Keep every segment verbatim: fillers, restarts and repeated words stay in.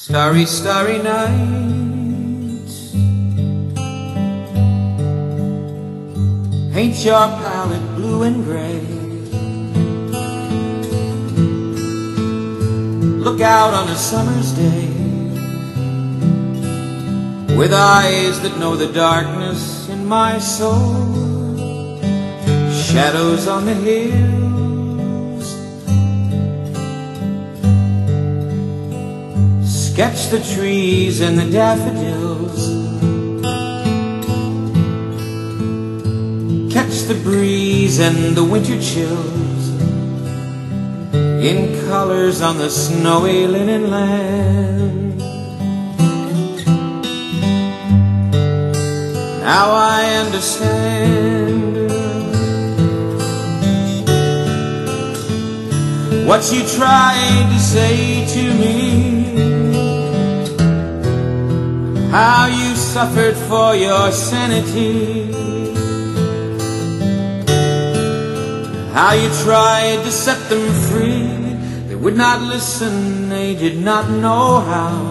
Starry, starry night, paint your palette blue and gray. Look out on a summer's day with eyes that know the darkness in my soul. Shadows on the hills, sketch the trees and the daffodils, catch the breeze and the winter chills in colors on the snowy linen land. Now I understand what you tried to say to me, how you suffered for your sanity, how you tried to set them free. They would not listen, they did not know how.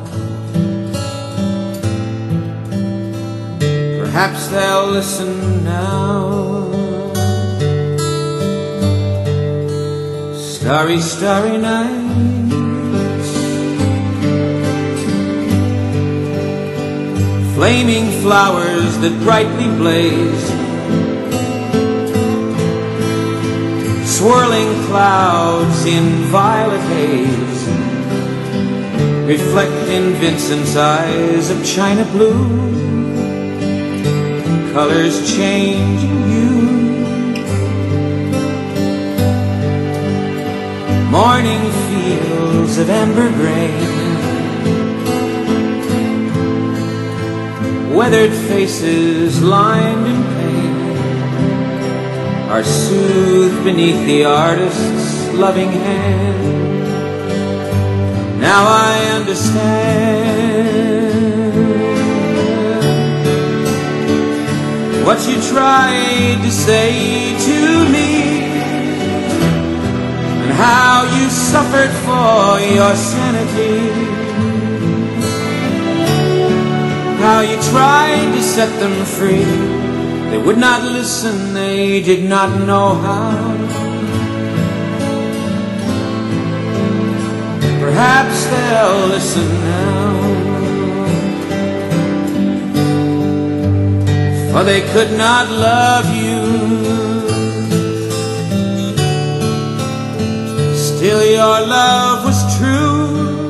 Perhaps they'll listen now. Starry, starry nights, flaming flowers that brightly blaze, swirling clouds in violet haze, reflect in Vincent's eyes of china blue, colors changing hue. Morning fields of amber grain, weathered faces lined in pain are soothed beneath the artist's loving hand. Now I understand what you tried to say to me, and how you suffered for your sanity, how you tried to set them free. They would not listen, they did not know how. Perhaps they'll listen now, for they could not love you. Still your love was true,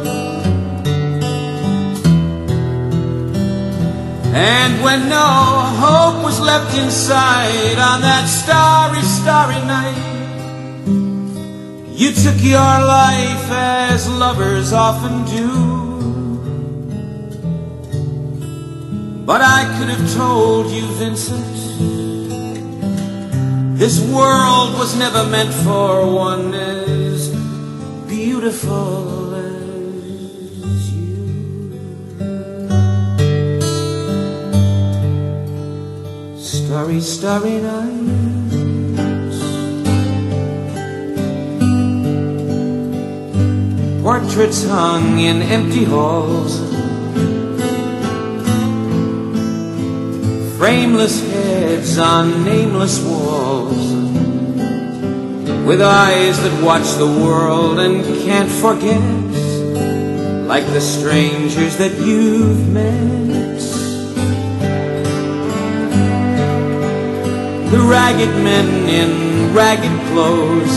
and when no hope was left inside on that starry, starry night, you took your life as lovers often do. But I could have told you, Vincent, this world was never meant for one as beautiful as you. Starry, starry nights, portraits hung in empty halls, frameless heads on nameless walls, with eyes that watch the world and can't forget, like the strangers that you've met. The ragged men in ragged clothes,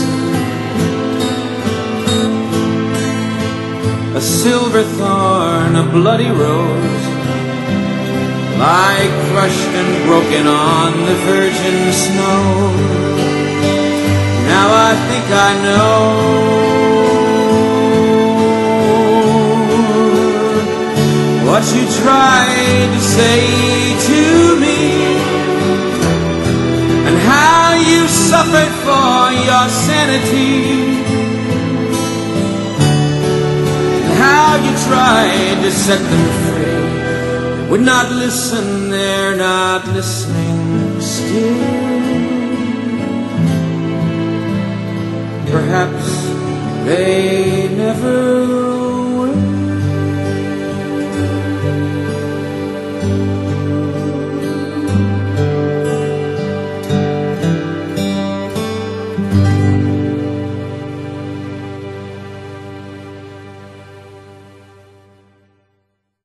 a silver thorn, a bloody rose, lie crushed and broken on the virgin snow. Now I think I know what you tried to say to me, and how you suffered for your sanity, and how you tried to set them free. They would not listen, they're not listening still. Perhaps they never